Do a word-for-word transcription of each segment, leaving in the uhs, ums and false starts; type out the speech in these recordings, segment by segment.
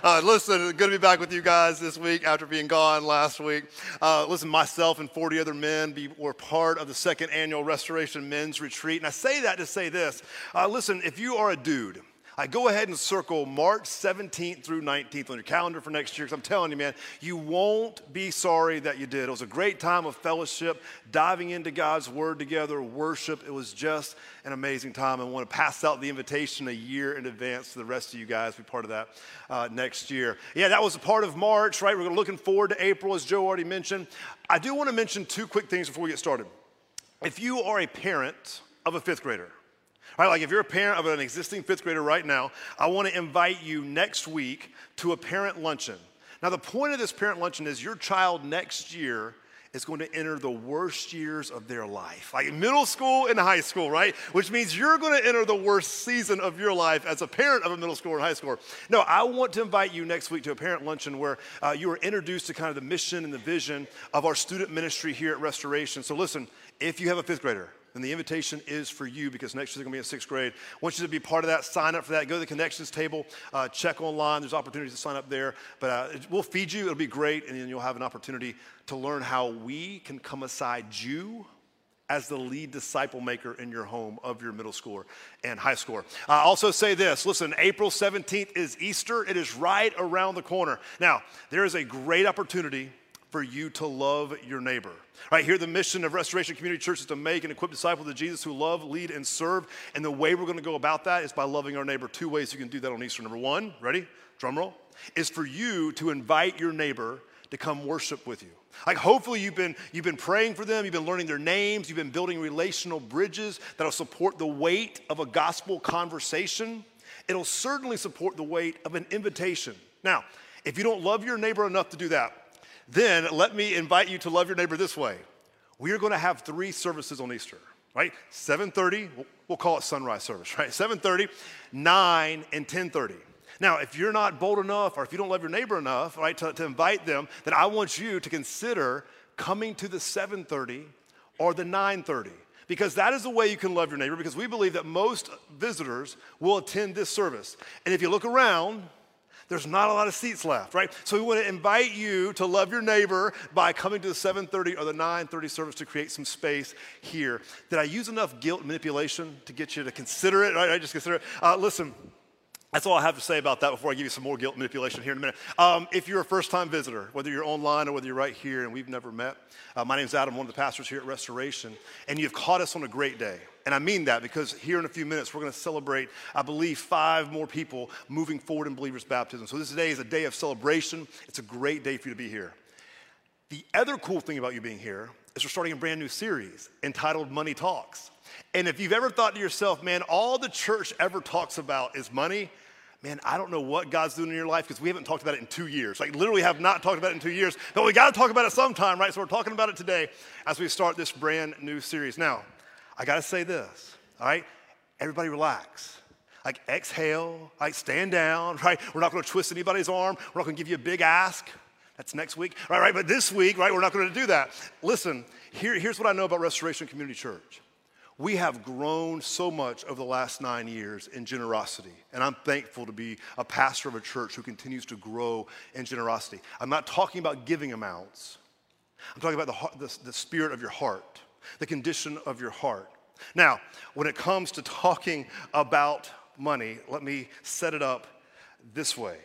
Uh, listen, good to be back with you guys this week after being gone last week. Uh, listen, myself and forty other men be, were part of the second annual Restoration Men's Retreat. And I say that to say this. Uh, listen, if you are a dude, I go ahead and circle March seventeenth through nineteenth on your calendar for next year, because I'm telling you, man, you won't be sorry that you did. It was a great time of fellowship, diving into God's Word together, worship. It was just an amazing time. I want to pass out the invitation a year in advance to the rest of you guys to be part of that uh, next year. Yeah, that was a part of March, right? We're looking forward to April, as Joe already mentioned. I do want to mention two quick things before we get started. If you are a parent of a fifth grader, all right, like if you're a parent of an existing fifth grader right now, I want to invite you next week to a parent luncheon. Now, the point of this parent luncheon is your child next year is going to enter the worst years of their life, like middle school and high school, right? Which means you're going to enter the worst season of your life as a parent of a middle schooler and high schooler. No, I want to invite you next week to a parent luncheon where uh, you are introduced to kind of the mission and the vision of our student ministry here at Restoration. So listen, if you have a fifth grader, and the invitation is for you, because next year they're going to be in sixth grade. I want you to be part of that. Sign up for that. Go to the connections table. Uh, check online. There's opportunities to sign up there. But uh, we'll feed you. It'll be great. And then you'll have an opportunity to learn how we can come aside you as the lead disciple maker in your home of your middle schooler and high schooler. I uh, also say this. Listen, April seventeenth is Easter. It is right around the corner. Now, there is a great opportunity for you to love your neighbor. Right here, the mission of Restoration Community Church is to make and equip disciples of Jesus who love, lead, and serve. And the way we're going to go about that is by loving our neighbor. Two ways you can do that on Easter. Number one, ready? Drum roll. Is for you to invite your neighbor to come worship with you. Like hopefully you've been, you've been praying for them, you've been learning their names, you've been building relational bridges that'll support the weight of a gospel conversation. It'll certainly support the weight of an invitation. Now, if you don't love your neighbor enough to do that, then let me invite you to love your neighbor this way. We are going to have three services on Easter, right? seven thirty, we'll call it sunrise service, right? seven thirty, nine, and ten thirty. Now, if you're not bold enough or if you don't love your neighbor enough, right, to, to invite them, then I want you to consider coming to the seven thirty or the nine thirty. Because that is the way you can love your neighbor, because we believe that most visitors will attend this service. And if you look around, there's not a lot of seats left, right? So we want to invite you to love your neighbor by coming to the seven thirty or the nine thirty service to create some space here. Did I use enough guilt manipulation to get you to consider it? Right? I just consider it. Uh, listen, that's all I have to say about that before I give you some more guilt manipulation here in a minute. Um, if you're a first-time visitor, whether you're online or whether you're right here and we've never met, uh, my name's Adam, one of the pastors here at Restoration, and you've caught us on a great day. And I mean that because here in a few minutes, we're going to celebrate, I believe, five more people moving forward in believers' baptism. So this day is a day of celebration. It's a great day for you to be here. The other cool thing about you being here is we're starting a brand new series entitled Money Talks. And if you've ever thought to yourself, man, all the church ever talks about is money, man, I don't know what God's doing in your life because we haven't talked about it in two years. Like literally have not talked about it in two years, but we got to talk about it sometime, right? So we're talking about it today as we start this brand new series. Now, I got to say this, all right? Everybody relax. Like exhale, like stand down, right? We're not going to twist anybody's arm. We're not going to give you a big ask. That's next week, right? right? But this week, right, we're not going to do that. Listen, here, here's what I know about Restoration Community Church. We have grown so much over the last nine years in generosity, and I'm thankful to be a pastor of a church who continues to grow in generosity. I'm not talking about giving amounts. I'm talking about the, heart, the, the spirit of your heart, the condition of your heart. Now, when it comes to talking about money, let me set it up this way.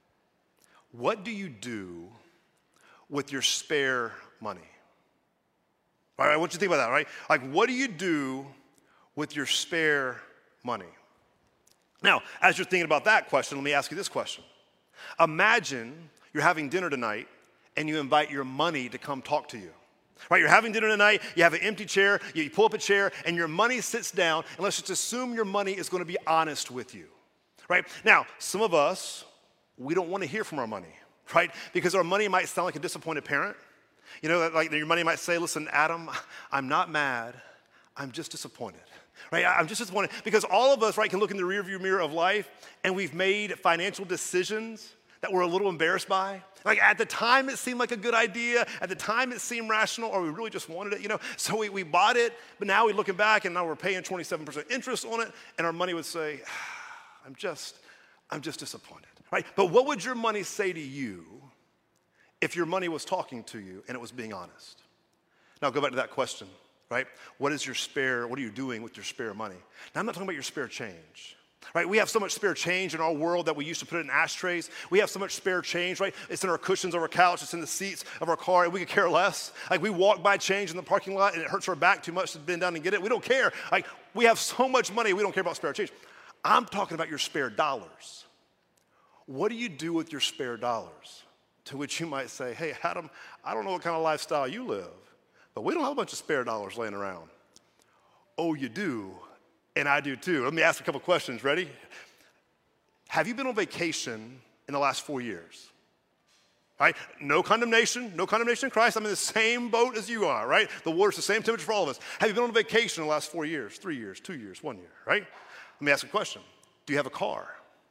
What do you do with your spare money? All right, I want you to think about that, right? Like, what do you do with your spare money? Now, as you're thinking about that question, let me ask you this question. Imagine you're having dinner tonight and you invite your money to come talk to you. Right, you're having dinner tonight, you have an empty chair, you pull up a chair, and your money sits down, and let's just assume your money is going to be honest with you. Right? Now, some of us, we don't want to hear from our money, right? Because our money might sound like a disappointed parent. You know, like your money might say, listen, Adam, I'm not mad, I'm just disappointed. Right? I'm just disappointed because all of us, right, can look in the rearview mirror of life and we've made financial decisions that we're a little embarrassed by. Like at the time it seemed like a good idea, at the time it seemed rational, or we really just wanted it, you know. So we, we bought it, but now we're looking back and now we're paying twenty-seven percent interest on it, and our money would say, I'm just, I'm just disappointed. right? But what would your money say to you if your money was talking to you and it was being honest? Now go back to that question, right? What is your spare, what are you doing with your spare money? Now I'm not talking about your spare change. Right, we have so much spare change in our world that we used to put it in ashtrays. We have so much spare change, right? It's in our cushions of our couch. It's in the seats of our car, and we could care less. Like, we walk by change in the parking lot, and it hurts our back too much to bend down and get it. We don't care. Like, we have so much money, we don't care about spare change. I'm talking about your spare dollars. What do you do with your spare dollars? To which you might say, hey, Adam, I don't know what kind of lifestyle you live, but we don't have a bunch of spare dollars laying around. Oh, you do? And I do too. Let me ask a couple questions. Ready? Have you been on vacation in the last four years? Right? No condemnation, no condemnation in Christ. I'm in the same boat as you are, right? The water's the same temperature for all of us. Have you been on vacation in the last four years, three years, two years, one year, right? Let me ask a question. Do you have a car?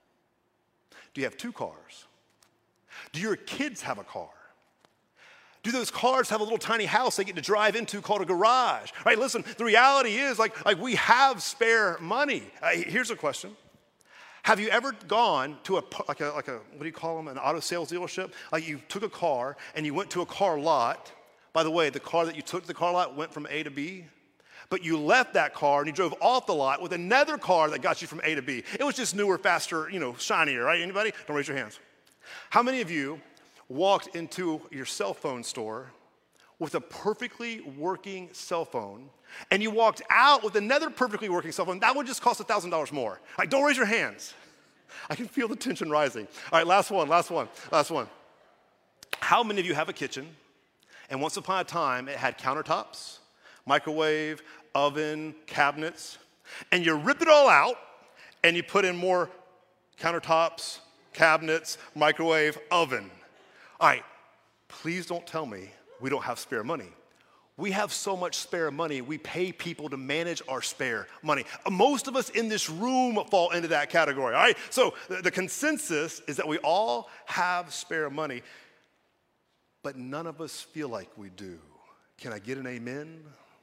Do you have two cars? Do your kids have a car? Do those cars have a little tiny house they get to drive into called a garage? Right, listen, the reality is like, like we have spare money. Uh, here's a question. Have you ever gone to a, like a, like a, what do you call them, an auto sales dealership? Like you took a car and you went to a car lot. By the way, the car that you took to the car lot went from A to B. But you left that car and you drove off the lot with another car that got you from A to B. It was just newer, faster, you know, shinier, right? Anybody? Don't raise your hands. How many of you walked into your cell phone store with a perfectly working cell phone, and you walked out with another perfectly working cell phone? That would just cost one thousand dollars more. Like, don't raise your hands. I can feel the tension rising. All right, last one, last one, last one. How many of you have a kitchen, and once upon a time, it had countertops, microwave, oven, cabinets, and you rip it all out, and you put in more countertops, cabinets, microwave, oven? All right, please don't tell me we don't have spare money. We have so much spare money, we pay people to manage our spare money. Most of us in this room fall into that category, all right? So the consensus is that we all have spare money, but none of us feel like we do. Can I get an amen?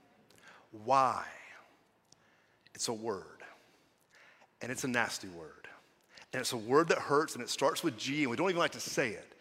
Why? It's a word, and it's a nasty word. And it's a word that hurts, and it starts with G, and we don't even like to say it.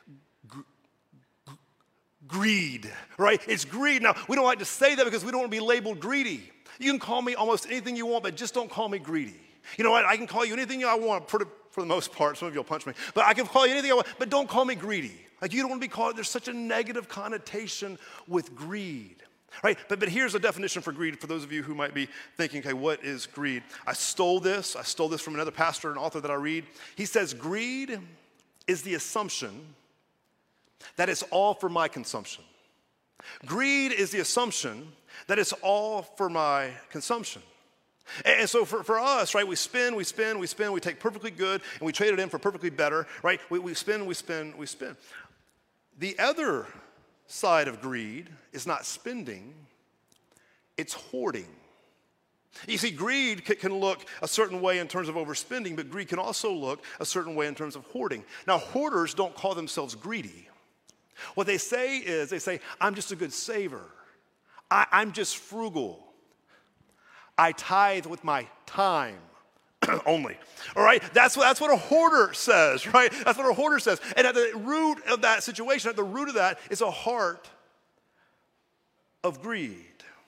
Greed, right? It's greed. Now, we don't like to say that because we don't want to be labeled greedy. You can call me almost anything you want, but just don't call me greedy. You know what? I can call you anything I want for the, for the most part. Some of you will punch me. But I can call you anything I want, but don't call me greedy. Like, you don't want to be called, there's such a negative connotation with greed, right? But, but here's a definition for greed for those of you who might be thinking, okay, what is greed? I stole this. I stole this from another pastor and author that I read. He says, greed is the assumption that it's all for my consumption. Greed is the assumption that it's all for my consumption. And so for, for us, right, we spend, we spend, we spend, we take perfectly good, and we trade it in for perfectly better, right? We, we spend, we spend, we spend. The other side of greed is not spending, it's hoarding. You see, greed can look a certain way in terms of overspending, but greed can also look a certain way in terms of hoarding. Now, hoarders don't call themselves greedy. What they say is, they say, I'm just a good saver. I, I'm just frugal. I tithe with my time only. All right? That's what, that's what a hoarder says, right? That's what a hoarder says. And at the root of that situation, at the root of that is a heart of greed.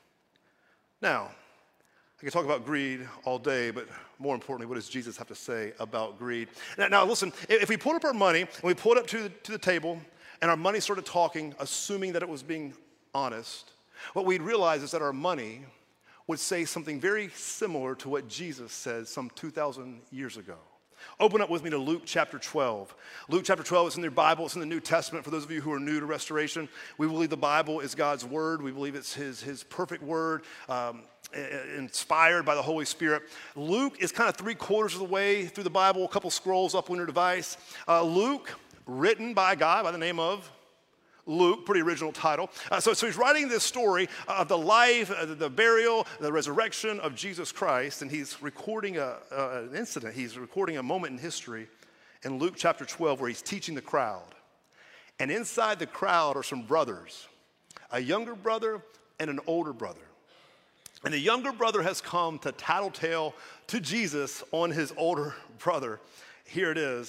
Now, I can talk about greed all day, but more importantly, what does Jesus have to say about greed? Now, now listen, if we pulled up our money and we pulled it up to the, to the table and our money started talking, assuming that it was being honest, what we'd realize is that our money would say something very similar to what Jesus said some two thousand years ago. Open up with me to Luke chapter twelve. Luke chapter twelve is in your Bible. It's in the New Testament. For those of you who are new to Restoration, we believe the Bible is God's word. We believe it's his, his perfect word, um, inspired by the Holy Spirit. Luke is kind of three quarters of the way through the Bible, a couple scrolls up on your device. Uh, Luke, written by a guy by the name of Luke, pretty original title. Uh, so, so he's writing this story of the life, uh, the burial, the resurrection of Jesus Christ, and he's recording a, uh, an incident. He's recording a moment in history in Luke chapter twelve where he's teaching the crowd. And inside the crowd are some brothers, a younger brother and an older brother. And the younger brother has come to tattletale to Jesus on his older brother. Here it is.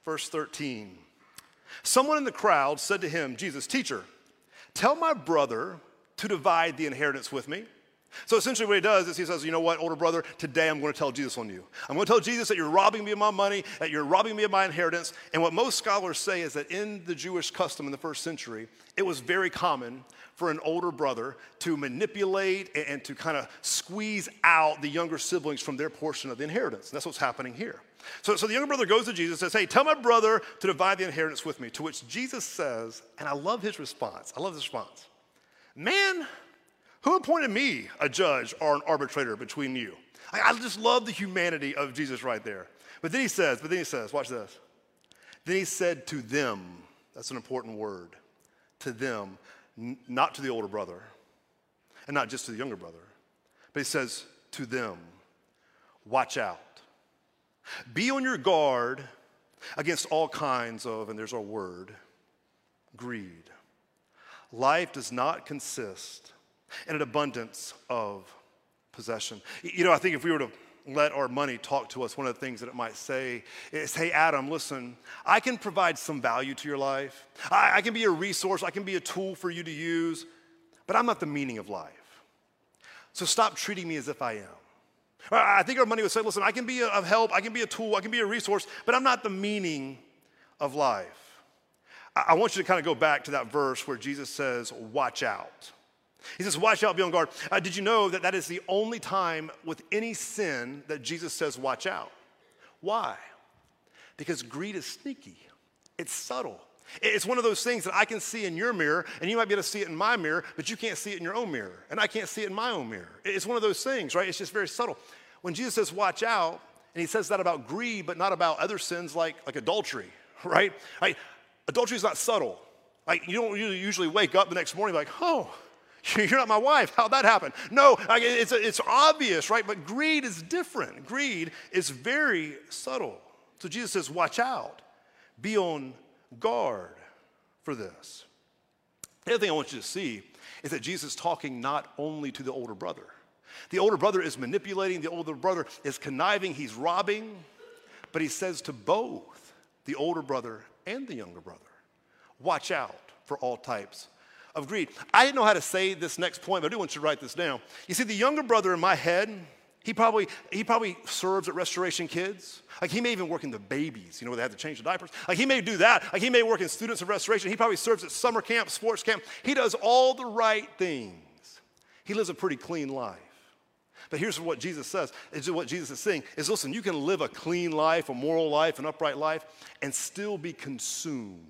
verse thirteen. Someone in the crowd said to him, Jesus, teacher, tell my brother to divide the inheritance with me. So essentially what he does is he says, you know what, older brother, today I'm going to tell Jesus on you. I'm going to tell Jesus that you're robbing me of my money, that you're robbing me of my inheritance. And what most scholars say is that in the Jewish custom in the first century, it was very common for an older brother to manipulate and, and to kind of squeeze out the younger siblings from their portion of the inheritance. And that's what's happening here. So, so the younger brother goes to Jesus and says, hey, tell my brother to divide the inheritance with me. To which Jesus says, and I love his response. I love this response. Man, who appointed me a judge or an arbitrator between you? I, I just love the humanity of Jesus right there. But then he says, but then he says, watch this. Then he said to them, that's an important word, to them, n- not to the older brother, and not just to the younger brother, but he says to them, watch out. Be on your guard against all kinds of, and there's our word, greed. Life does not consist in an abundance of possession. You know, I think if we were to let our money talk to us, one of the things that it might say is, hey, Adam, listen, I can provide some value to your life. I, I can be a resource. I can be a tool for you to use, but I'm not the meaning of life. So stop treating me as if I am. I think our money would say, listen, I can be of help, I can be a tool, I can be a resource, but I'm not the meaning of life. I want you to kind of go back to that verse where Jesus says, watch out. He says, watch out, be on guard. Uh, did you know that that is the only time with any sin that Jesus says, watch out? Why? Because greed is sneaky. It's subtle. It's one of those things that I can see in your mirror, and you might be able to see it in my mirror, but you can't see it in your own mirror, and I can't see it in my own mirror. It's one of those things, right? It's just very subtle. When Jesus says, watch out, and he says that about greed, but not about other sins like, like adultery, right? Like, adultery is not subtle. Like, you don't usually wake up the next morning like, oh, you're not my wife. How'd that happen? No, it's, it's obvious, right? But greed is different. Greed is very subtle. So Jesus says, watch out. Be on guard for this. The other thing I want you to see is that Jesus is talking not only to the older brother. The older brother is manipulating. The older brother is conniving. He's robbing. But he says to both the older brother and the younger brother, watch out for all types of greed. I didn't know how to say this next point, but I do want you to write this down. You see, the younger brother in my head, he probably, he probably serves at Restoration Kids. Like, he may even work in the babies, you know, where they have to change the diapers. Like, he may do that. Like, he may work in Students of Restoration. He probably serves at summer camp, sports camp. He does all the right things. He lives a pretty clean life. But here's what Jesus says, is what Jesus is saying, is listen, you can live a clean life, a moral life, an upright life, and still be consumed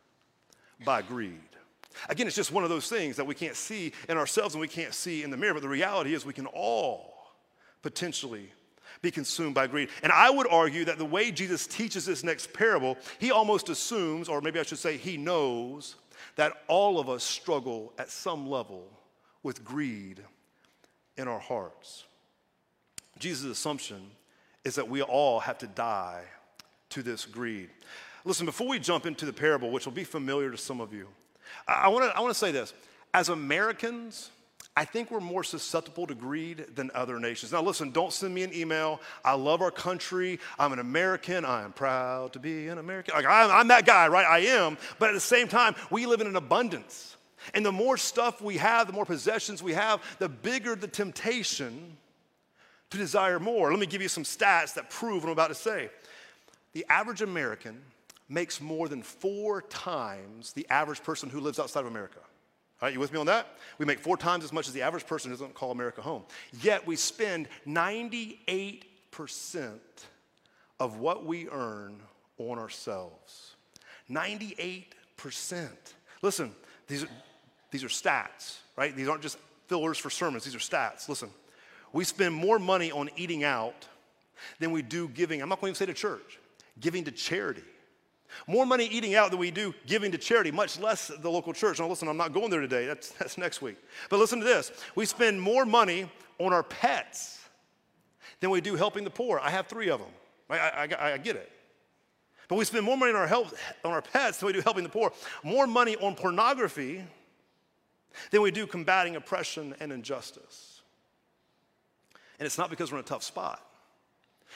by greed. Again, it's just one of those things that we can't see in ourselves and we can't see in the mirror, but the reality is we can all potentially be consumed by greed. And I would argue that the way Jesus teaches this next parable, he almost assumes, or maybe I should say he knows, that all of us struggle at some level with greed in our hearts. Jesus' assumption is that we all have to die to this greed. Listen, before we jump into the parable, which will be familiar to some of you, I want to I want to say this. As Americans, I think we're more susceptible to greed than other nations. Now listen, don't send me an email. I love our country. I'm an American. I am proud to be an American. Like, I'm, I'm that guy, right? I am. But at the same time, we live in an abundance. And the more stuff we have, the more possessions we have, the bigger the temptation to desire more. Let me give you some stats that prove what I'm about to say. The average American makes more than four times the average person who lives outside of America. All right, you with me on that? We make four times as much as the average person who doesn't call America home. Yet we spend ninety-eight percent of what we earn on ourselves. ninety-eight percent. Listen, these are, these are stats, right? These aren't just fillers for sermons. These are stats. Listen, we spend more money on eating out than we do giving. I'm not going to say to church, giving to charity. More money eating out than we do giving to charity, much less the local church. Now listen, I'm not going there today. That's, that's next week. But listen to this. We spend more money on our pets than we do helping the poor. I have three of them. I, I, I get it. But we spend more money on our, help, on our pets than we do helping the poor. More money on pornography than we do combating oppression and injustice. And it's not because we're in a tough spot.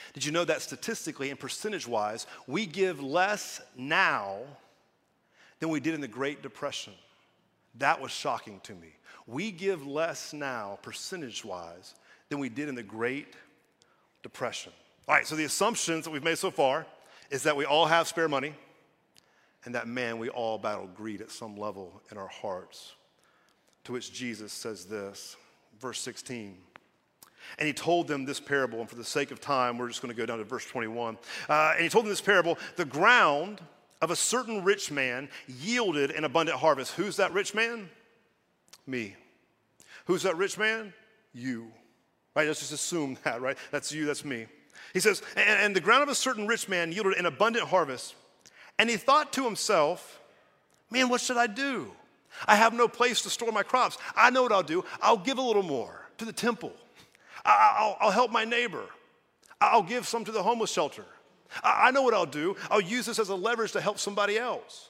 Did you know that statistically and percentage-wise, we give less now than we did in the Great Depression? That was shocking to me. We give less now, percentage-wise, than we did in the Great Depression. All right, so the assumptions that we've made so far is that we all have spare money and that, man, we all battle greed at some level in our hearts. To which Jesus says this, verse sixteen. And he told them this parable, and for the sake of time, we're just going to go down to verse twenty-one. Uh, and he told them this parable, the ground of a certain rich man yielded an abundant harvest. Who's that rich man? Me. Who's that rich man? You. Right, let's just assume that, right? That's you, that's me. He says, and, and the ground of a certain rich man yielded an abundant harvest. And he thought to himself, man, what should I do? I have no place to store my crops. I know what I'll do. I'll give a little more to the temple. I'll, I'll help my neighbor. I'll give some to the homeless shelter. I know what I'll do. I'll use this as a leverage to help somebody else.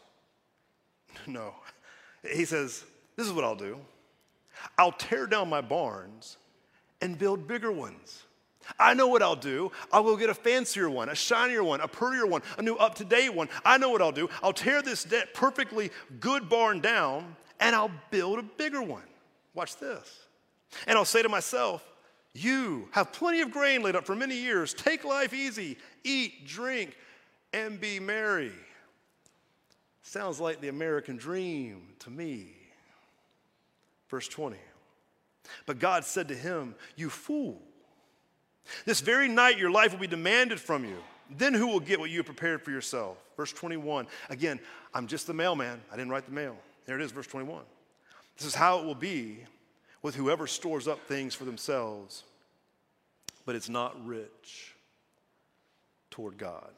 No. He says, this is what I'll do. I'll tear down my barns and build bigger ones. I know what I'll do. I'll go get a fancier one, a shinier one, a prettier one, a new up-to-date one. I know what I'll do. I'll tear this perfectly good barn down, and I'll build a bigger one. Watch this. And I'll say to myself, you have plenty of grain laid up for many years. Take life easy. Eat, drink, and be merry. Sounds like the American dream to me. Verse twenty. But God said to him, you fool. This very night your life will be demanded from you. Then who will get what you have prepared for yourself? Verse twenty-one. Again, I'm just the mailman. I didn't write the mail. There it is, verse twenty-one. This is how it will be with whoever stores up things for themselves, but it's not rich toward God.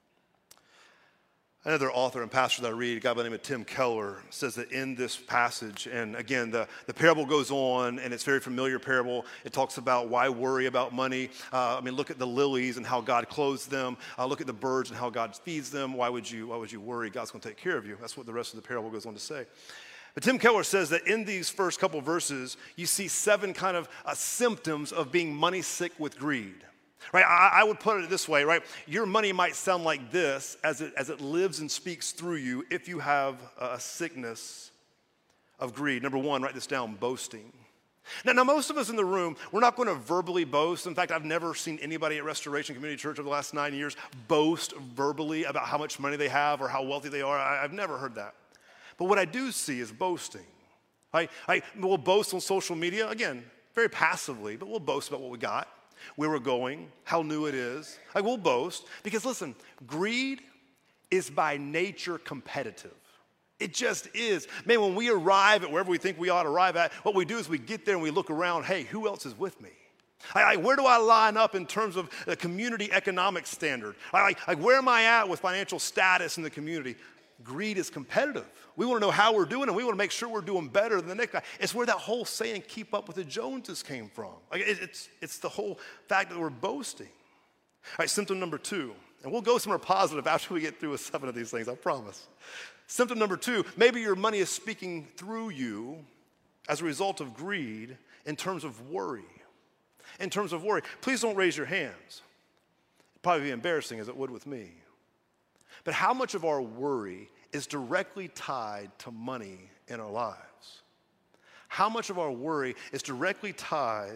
Another author and pastor that I read, a guy by the name of Tim Keller, says that in this passage, and again, the, the parable goes on, and it's a very familiar parable. It talks about why worry about money. Uh, I mean, look at the lilies and how God clothes them. Uh, look at the birds and how God feeds them. Why would you, why would you worry? God's going to take care of you. That's what the rest of the parable goes on to say. But Tim Keller says that in these first couple verses, you see seven kind of uh, symptoms of being money sick with greed. Right? I, I would put it this way, right? Your money might sound like this as it, as it lives and speaks through you if you have a sickness of greed. Number one, write this down, boasting. Now, now, most of us in the room, we're not going to verbally boast. In fact, I've never seen anybody at Restoration Community Church over the last nine years boast verbally about how much money they have or how wealthy they are. I, I've never heard that. But what I do see is boasting. I, I, we'll boast on social media, again, very passively, but we'll boast about what we got, where we're going, how new it is. Like, we'll boast because, listen, greed is by nature competitive. It just is. Man, when we arrive at wherever we think we ought to arrive at, what we do is we get there and we look around, hey, who else is with me? I, I, where do I line up in terms of the community economic standard? I, I, where am I at with financial status in the community? Greed is competitive. We want to know how we're doing, and we want to make sure we're doing better than the next guy. It's where that whole saying, keep up with the Joneses, came from. Like it, it's, it's the whole fact that we're boasting. All right, symptom number two, and we'll go somewhere positive after we get through with seven of these things, I promise. Symptom number two, maybe your money is speaking through you as a result of greed in terms of worry. In terms of worry. Please don't raise your hands. It'd probably be embarrassing as it would with me. But how much of our worry is directly tied to money in our lives? How much of our worry is directly tied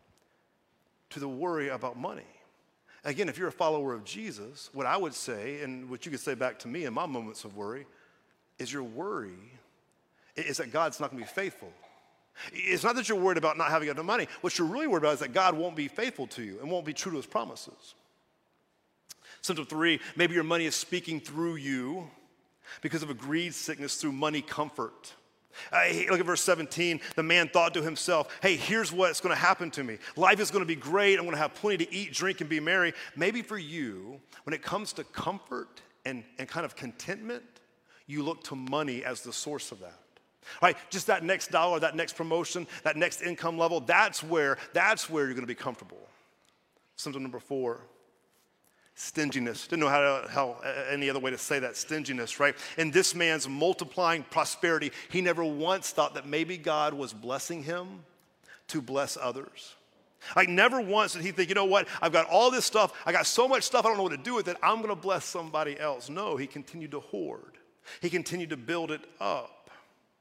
to the worry about money? Again, if you're a follower of Jesus, what I would say, and what you could say back to me in my moments of worry, is your worry is that God's not going to be faithful. It's not that you're worried about not having enough money. What you're really worried about is that God won't be faithful to you and won't be true to his promises. Symptom three, maybe your money is speaking through you because of a greed sickness through money comfort. Uh, look at verse seventeen. The man thought to himself, hey, here's what's going to happen to me. Life is going to be great. I'm going to have plenty to eat, drink, and be merry. Maybe for you, when it comes to comfort and, and kind of contentment, you look to money as the source of that. Right? Just that next dollar, that next promotion, that next income level, that's where, that's where you're going to be comfortable. Symptom number four. Stinginess. Didn't know how, to, how any other way to say that, stinginess, right? In this man's multiplying prosperity, he never once thought that maybe God was blessing him to bless others. Like never once did he think, you know what, I've got all this stuff, I got so much stuff, I don't know what to do with it, I'm gonna bless somebody else. No, he continued to hoard. He continued to build it up.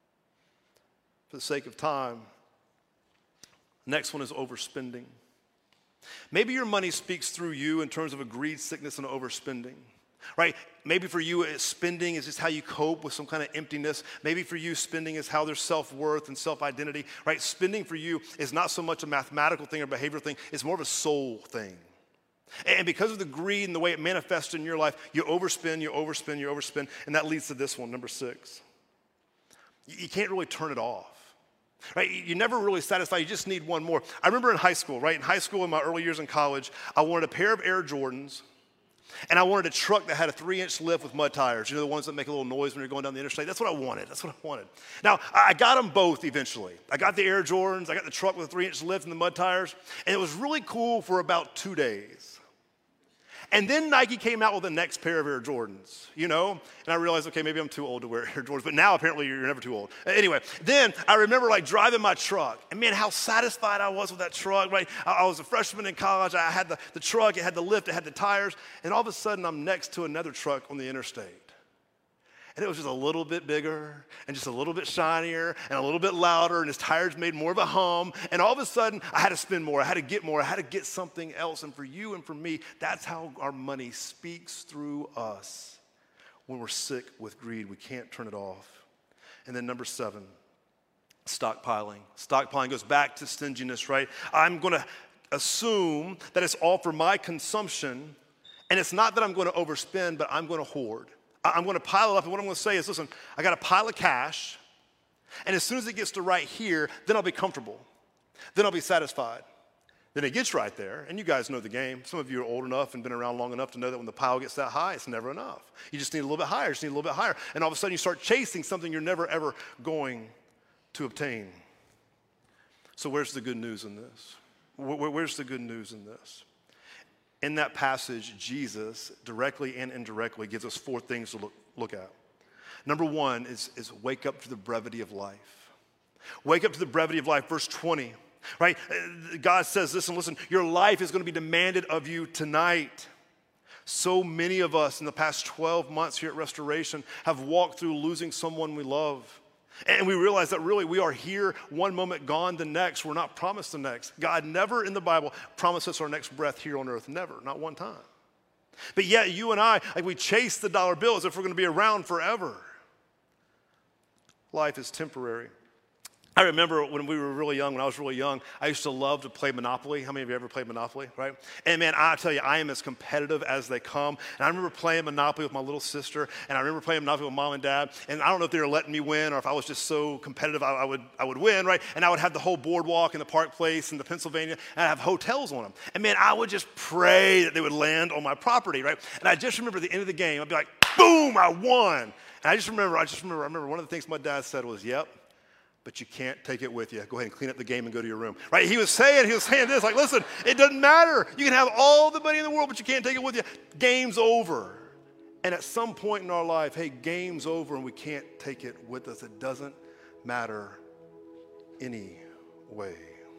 For the sake of time, next one is overspending. Maybe your money speaks through you in terms of a greed, sickness, and overspending. Right? Maybe for you, spending is just how you cope with some kind of emptiness. Maybe for you, spending is how there's self-worth and self-identity. Right? Spending for you is not so much a mathematical thing or behavioral thing. It's more of a soul thing. And because of the greed and the way it manifests in your life, you overspend, you overspend, you overspend. And that leads to this one, number six. You can't really turn it off. Right? You're never really satisfied. You just need one more. I remember in high school, right? In high school, in my early years in college, I wanted a pair of Air Jordans. And I wanted a truck that had a three-inch lift with mud tires. You know, the ones that make a little noise when you're going down the interstate? That's what I wanted. That's what I wanted. Now, I got them both eventually. I got the Air Jordans. I got the truck with a three-inch lift and the mud tires. And it was really cool for about two days. And then Nike came out with the next pair of Air Jordans, you know? And I realized, okay, maybe I'm too old to wear Air Jordans. But now, apparently, you're never too old. Anyway, then I remember, like, driving my truck. And, man, how satisfied I was with that truck, right? I, I was a freshman in college. I had the, the truck. It had the lift. It had the tires. And all of a sudden, I'm next to another truck on the interstate. And it was just a little bit bigger and just a little bit shinier and a little bit louder, and his tires made more of a hum. And all of a sudden, I had to spend more. I had to get more. I had to get something else. And for you and for me, that's how our money speaks through us when we're sick with greed. We can't turn it off. And then number seven, stockpiling. Stockpiling goes back to stinginess, right? I'm going to assume that it's all for my consumption, and it's not that I'm going to overspend, but I'm going to hoard. I'm going to pile it up, and what I'm going to say is, listen, I got a pile of cash, and as soon as it gets to right here, then I'll be comfortable. Then I'll be satisfied. Then it gets right there, and you guys know the game. Some of you are old enough and been around long enough to know that when the pile gets that high, it's never enough. You just need a little bit higher, just need a little bit higher. And all of a sudden, you start chasing something you're never, ever going to obtain. So where's the good news in this? Where's the good news in this? In that passage, Jesus, directly and indirectly, gives us four things to look, look at. Number one is, is wake up to the brevity of life. Wake up to the brevity of life, verse twenty, right? God says, listen, listen, your life is going to be demanded of you tonight. So many of us in the past twelve months here at Restoration have walked through losing someone we love. And we realize that really we are here one moment, gone the next. We're not promised the next. God never in the Bible promised us our next breath here on earth. Never, not one time. But yet you and I, like we chase the dollar bill as if we're going to be around forever. Life is temporary. I remember when we were really young, when I was really young, I used to love to play Monopoly. How many of you ever played Monopoly, right? And man, I tell you, I am as competitive as they come. And I remember playing Monopoly with my little sister, and I remember playing Monopoly with mom and dad. And I don't know if they were letting me win or if I was just so competitive, I, I would I would win, right? And I would have the whole boardwalk and the Park Place and the Pennsylvania, and I'd have hotels on them. And man, I would just pray that they would land on my property, right? And I just remember at the end of the game, I'd be like, boom, I won. And I just remember, I just remember, I remember one of the things my dad said was, yep, but you can't take it with you. Go ahead and clean up the game and go to your room. Right? He was saying, he was saying this, like, listen, it doesn't matter. You can have all the money in the world, but you can't take it with you. Game's over. And at some point in our life, hey, game's over and we can't take it with us. It doesn't matter anyway.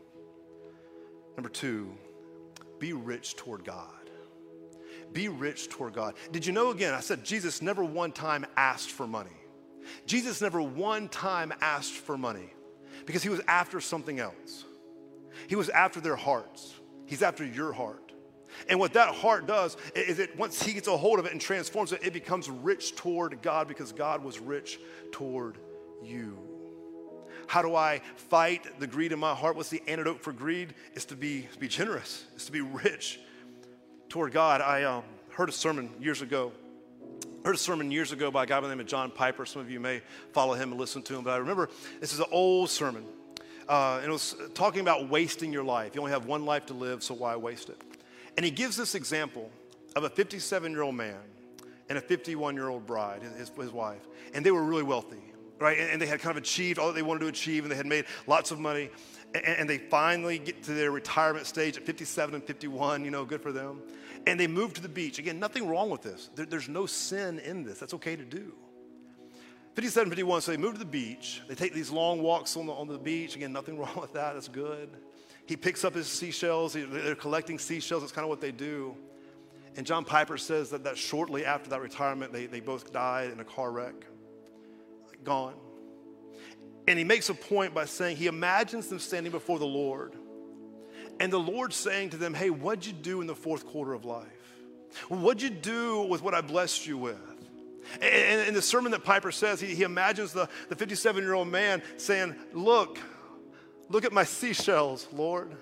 Number two, be rich toward God. Be rich toward God. Did you know, again, I said Jesus never one time asked for money. Jesus never one time asked for money because he was after something else. He was after their hearts. He's after your heart. And what that heart does is it, once he gets a hold of it and transforms it, it becomes rich toward God because God was rich toward you. How do I fight the greed in my heart? What's the antidote for greed? It's to be, to be generous. It's to be rich toward God. I um, heard a sermon years ago. I heard a sermon years ago by a guy by the name of John Piper. Some of you may follow him and listen to him. But I remember this is an old sermon. Uh, and it was talking about wasting your life. You only have one life to live, so why waste it? And he gives this example of a fifty-seven-year-old man and a fifty-one-year-old bride, his, his wife. And they were really wealthy, right? And, and they had kind of achieved all that they wanted to achieve, and they had made lots of money. And, and they finally get to their retirement stage at fifty-seven and fifty-one, you know, good for them. And they moved to the beach. Again, nothing wrong with this. There, there's no sin in this. That's okay to do. fifty-seven, fifty-one, so they move to the beach. They take these long walks on the, on the beach. Again, nothing wrong with that. That's good. he picks up his seashells. They're collecting seashells. It's kind of what they do. And John Piper says that, that shortly after that retirement, they, they both died in a car wreck. Gone. And he makes a point by saying he imagines them standing before the Lord. And the Lord saying to them, hey, what'd you do in the fourth quarter of life? What'd you do with what I blessed you with? And in the sermon that Piper says, he, he imagines the, the fifty-seven-year-old man saying, look, look at my seashells, Lord.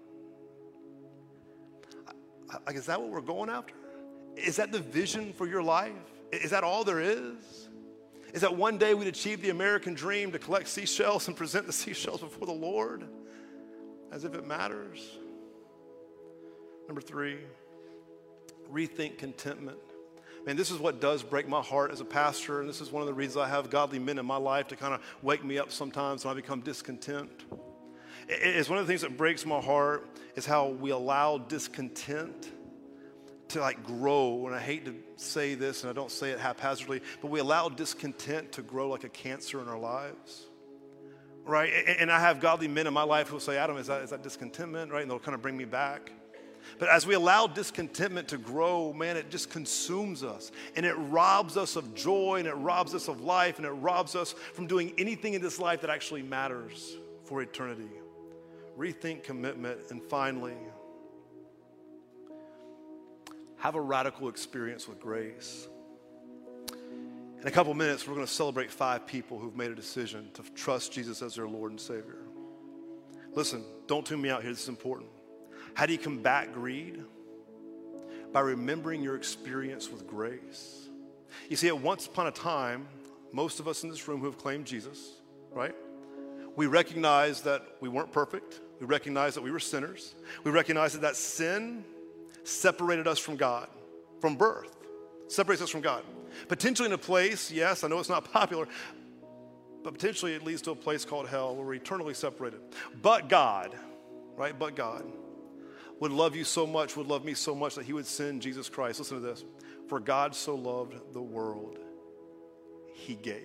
Like, is that what we're going after? Is that the vision for your life? Is that all there is? Is that one day we'd achieve the American dream to collect seashells and present the seashells before the Lord as if it matters? Number three, rethink contentment. Man, this is what does break my heart as a pastor, and this is one of the reasons I have godly men in my life to kind of wake me up sometimes when I become discontent. It's one of the things that breaks my heart is how we allow discontent to like grow. And I hate to say this, and I don't say it haphazardly, but we allow discontent to grow like a cancer in our lives, right? And I have godly men in my life who will say, Adam, is that, is that discontentment, right? And they'll kind of bring me back. But as we allow discontentment to grow, man, it just consumes us. And it robs us of joy, and it robs us of life, and it robs us from doing anything in this life that actually matters for eternity. Rethink commitment. And finally, have a radical experience with grace. In a couple minutes, we're going to celebrate five people who've made a decision to trust Jesus as their Lord and Savior. Listen, don't tune me out here. This is important. How do you combat greed? By remembering your experience with grace. You see, at once upon a time, most of us in this room who have claimed Jesus, right? We recognize that we weren't perfect. We recognize that we were sinners. We recognize that that sin separated us from God, from birth, separates us from God. Potentially in a place, yes, I know it's not popular, but potentially it leads to a place called hell where we're eternally separated. But God, right, but God would love you so much, would love me so much that he would send Jesus Christ. Listen to this. For God so loved the world, he gave.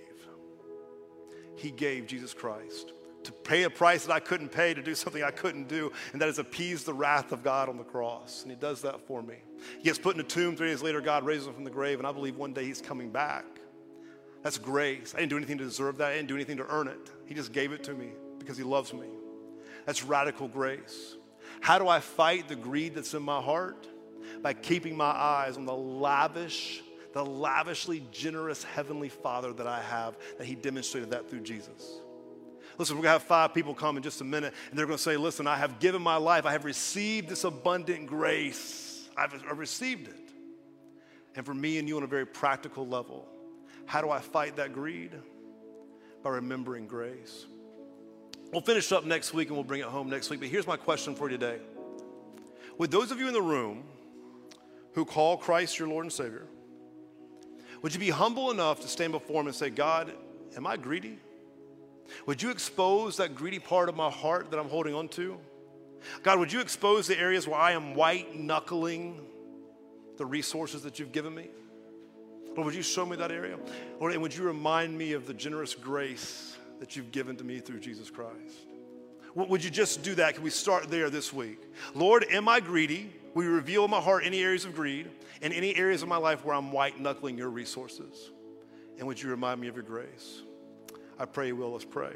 He gave Jesus Christ to pay a price that I couldn't pay, to do something I couldn't do, and that is appease the wrath of God on the cross. And he does that for me. He gets put in a tomb. Three days later, God raises him from the grave, and I believe one day he's coming back. That's grace. I didn't do anything to deserve that. I didn't do anything to earn it. He just gave it to me because he loves me. That's radical grace. How do I fight the greed that's in my heart? By keeping my eyes on the lavish, the lavishly generous Heavenly Father that I have, that he demonstrated that through Jesus. Listen, we're going to have five people come in just a minute, and they're going to say, listen, I have given my life. I have received this abundant grace. I've, I've received it. And for me and you on a very practical level, how do I fight that greed? By remembering grace. We'll finish up next week, and we'll bring it home next week. But here's my question for you today. Would those of you in the room who call Christ your Lord and Savior, would you be humble enough to stand before him and say, God, am I greedy? Would you expose that greedy part of my heart that I'm holding on to? God, would you expose the areas where I am white-knuckling the resources that you've given me? Or would you show me that area? Or and would you remind me of the generous grace that you've given to me through Jesus Christ? Would you just do that? Can we start there this week? Lord, am I greedy? Will you reveal in my heart any areas of greed and any areas of my life where I'm white-knuckling your resources? And would you remind me of your grace? I pray you will. Let's pray.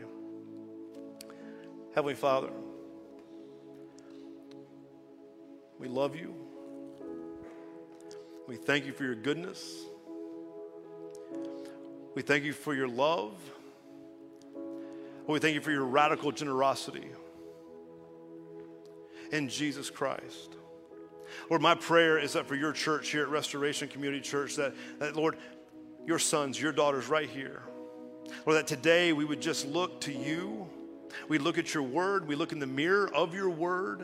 Heavenly Father, we love you. We thank you for your goodness. We thank you for your love. We thank you for your radical generosity in Jesus Christ. Lord, my prayer is that for your church here at Restoration Community Church, that, that Lord, your sons, your daughters right here, Lord, that today we would just look to you. We look at your word. We look in the mirror of your word.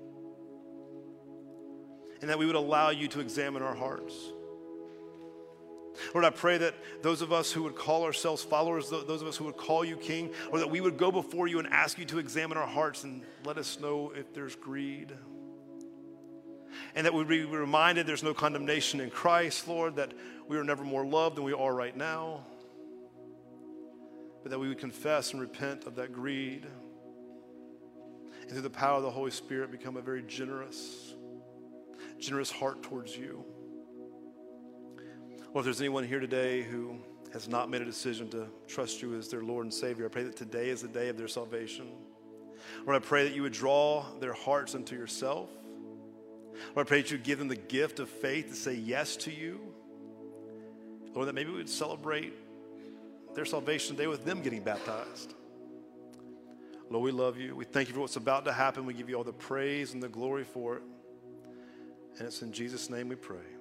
And that we would allow you to examine our hearts. Lord, I pray that those of us who would call ourselves followers, those of us who would call you king, or that we would go before you and ask you to examine our hearts and let us know if there's greed. And that we'd be reminded there's no condemnation in Christ, Lord, that we are never more loved than we are right now. But that we would confess and repent of that greed. and through the power of the Holy Spirit become a very generous, generous heart towards you. Or if there's anyone here today who has not made a decision to trust you as their Lord and Savior, I pray that today is the day of their salvation. Lord, I pray that you would draw their hearts unto yourself. Lord, I pray that you would give them the gift of faith to say yes to you. Lord, that maybe we would celebrate their salvation today with them getting baptized. Lord, we love you. We thank you for what's about to happen. We give you all the praise and the glory for it. And it's in Jesus' name we pray.